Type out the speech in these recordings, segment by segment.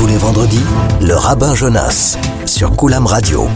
Tous les vendredis, le rabbin Jonas sur Koulam Radio.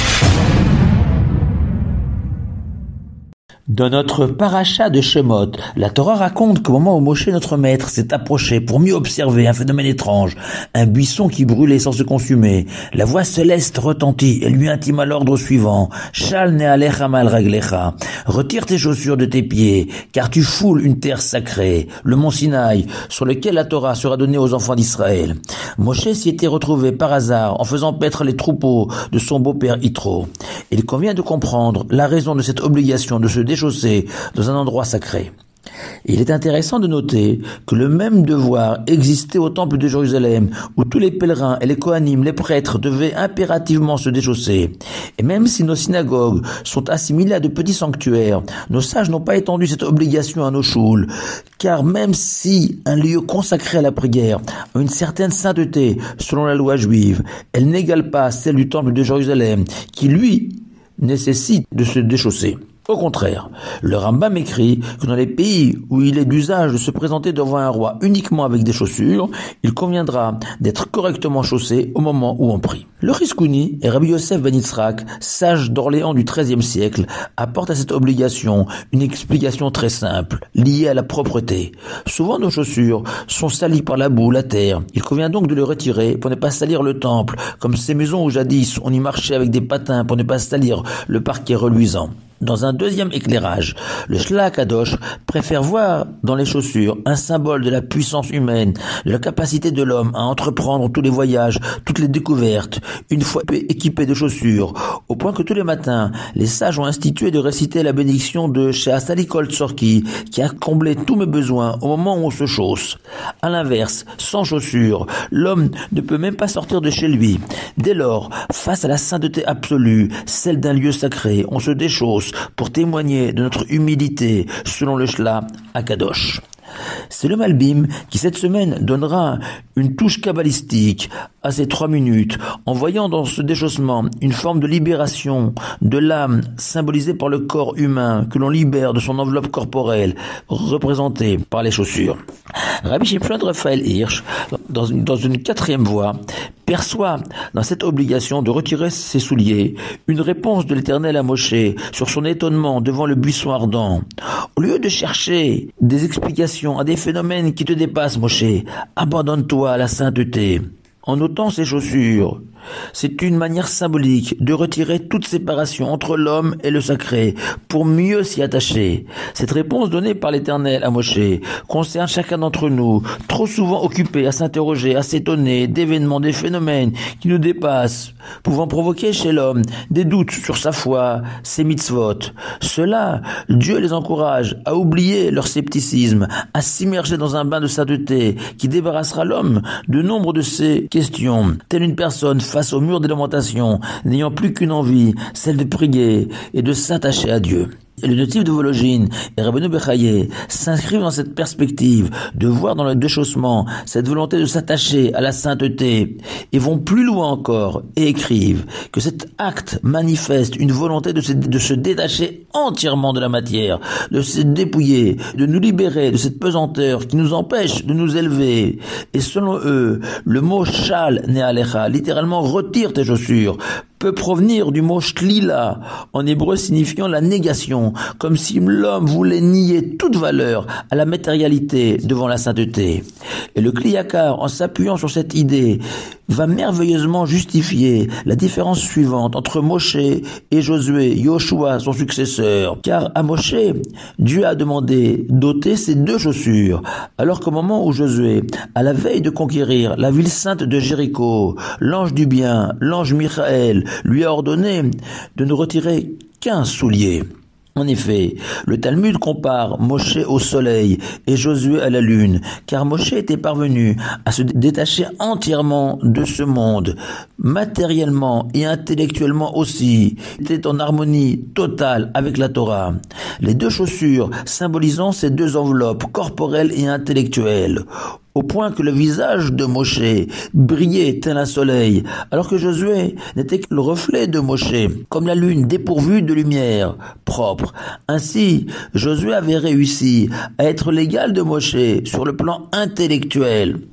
Dans notre paracha de Shemot, la Torah raconte qu'au moment où Moshe, notre maître, s'est approché pour mieux observer un phénomène étrange, un buisson qui brûlait sans se consumer, la voix céleste retentit et lui intima l'ordre suivant: Shal ne'alecha mal raglecha, retire tes chaussures de tes pieds, car tu foules une terre sacrée, le mont Sinaï, sur lequel la Torah sera donnée aux enfants d'Israël. Moshe s'y était retrouvé par hasard en faisant paître les troupeaux de son beau-père Yitro. Il convient de comprendre la raison de cette obligation de se déchausser dans un endroit sacré. Il est intéressant de noter que le même devoir existait au temple de Jérusalem, où tous les pèlerins et les Kohanim, les prêtres, devaient impérativement se déchausser. Et même si nos synagogues sont assimilées à de petits sanctuaires, nos sages n'ont pas étendu cette obligation à nos choules, car même si un lieu consacré à la prière a une certaine sainteté selon la loi juive, elle n'égale pas celle du temple de Jérusalem, qui lui nécessite de se déchausser. Au contraire, le Rambam écrit que dans les pays où il est d'usage de se présenter devant un roi uniquement avec des chaussures, il conviendra d'être correctement chaussé au moment où on prie. Le Rizkouni et Rabbi Yosef ben Yitzhak, sage d'Orléans du XIIIe siècle, apportent à cette obligation une explication très simple, liée à la propreté. Souvent nos chaussures sont salies par la boue, la terre. Il convient donc de les retirer pour ne pas salir le temple, comme ces maisons où jadis on y marchait avec des patins pour ne pas salir le parquet reluisant. Dans un deuxième éclairage, le Shlach Kadosh préfère voir dans les chaussures un symbole de la puissance humaine, de la capacité de l'homme à entreprendre tous les voyages, toutes les découvertes, une fois équipé de chaussures, au point que tous les matins, les sages ont institué de réciter la bénédiction de She'asali Kol Tzorki, qui a comblé tous mes besoins au moment où on se chausse. À l'inverse, sans chaussures, l'homme ne peut même pas sortir de chez lui. Dès lors, face à la sainteté absolue, celle d'un lieu sacré, on se déchausse pour témoigner de notre humilité selon le Shlach Kadosh. C'est le Malbim qui cette semaine donnera une touche kabbalistique à ces 3 minutes en voyant dans ce déchaussement une forme de libération de l'âme symbolisée par le corps humain que l'on libère de son enveloppe corporelle représentée par les chaussures. Rabbi Shimshon Raphaël Hirsch, dans une 4e voie, perçoit dans cette obligation de retirer ses souliers une réponse de l'Éternel à Moshe sur son étonnement devant le buisson ardent. Au lieu de chercher des explications à des phénomènes qui te dépassent, Moshe, abandonne-toi à la sainteté. En ôtant ses chaussures, c'est une manière symbolique de retirer toute séparation entre l'homme et le sacré pour mieux s'y attacher. Cette réponse donnée par l'Éternel à Moshe concerne chacun d'entre nous, trop souvent occupés à s'interroger, à s'étonner d'événements, des phénomènes qui nous dépassent, pouvant provoquer chez l'homme des doutes sur sa foi, ses mitzvot. Cela, Dieu les encourage à oublier leur scepticisme, à s'immerger dans un bain de sainteté qui débarrassera l'homme de nombre de ses questions, telle une personne face au mur des lamentations, n'ayant plus qu'une envie, celle de prier et de s'attacher à Dieu. Et le notif de Vologine et Rabbeinu Bechaye s'inscrivent dans cette perspective de voir dans le déchaussement cette volonté de s'attacher à la sainteté et vont plus loin encore et écrivent que cet acte manifeste une volonté de se détacher entièrement de la matière, de se dépouiller, de nous libérer de cette pesanteur qui nous empêche de nous élever. Et selon eux, le mot shal ne'alecha, littéralement retire tes chaussures, peut provenir du mot shlila, en hébreu signifiant la négation, comme si l'homme voulait nier toute valeur à la matérialité devant la sainteté. Et le Kli Yakar, en s'appuyant sur cette idée, va merveilleusement justifier la différence suivante entre Moshe et Josué, Yoshua, son successeur. Car à Moshe, Dieu a demandé d'ôter ses 2 chaussures, alors qu'au moment où Josué, à la veille de conquérir la ville sainte de Jéricho, l'ange du bien, l'ange Michaël, lui a ordonné de ne retirer qu'un soulier. En effet, le Talmud compare Moshe au soleil et Josué à la lune, car Moshe était parvenu à se détacher entièrement de ce monde, matériellement et intellectuellement aussi. Il était en harmonie totale avec la Torah. Les 2 chaussures symbolisant ces 2 enveloppes corporelles et intellectuelles, au point que le visage de Moshe brillait tel un soleil, alors que Josué n'était que le reflet de Moshe, comme la lune dépourvue de lumière propre. Ainsi, Josué avait réussi à être l'égal de Moshe sur le plan intellectuel.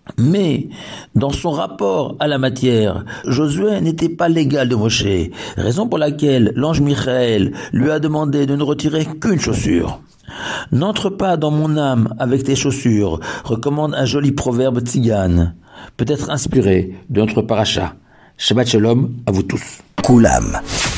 Mais, dans son rapport à la matière, Josué n'était pas l'égal de Moshe, raison pour laquelle l'ange Michaël lui a demandé de ne retirer qu'une chaussure. N'entre pas dans mon âme avec tes chaussures, recommande un joli proverbe tzigane, peut-être inspiré de notre paracha. Shabbat shalom à vous tous. Koulam.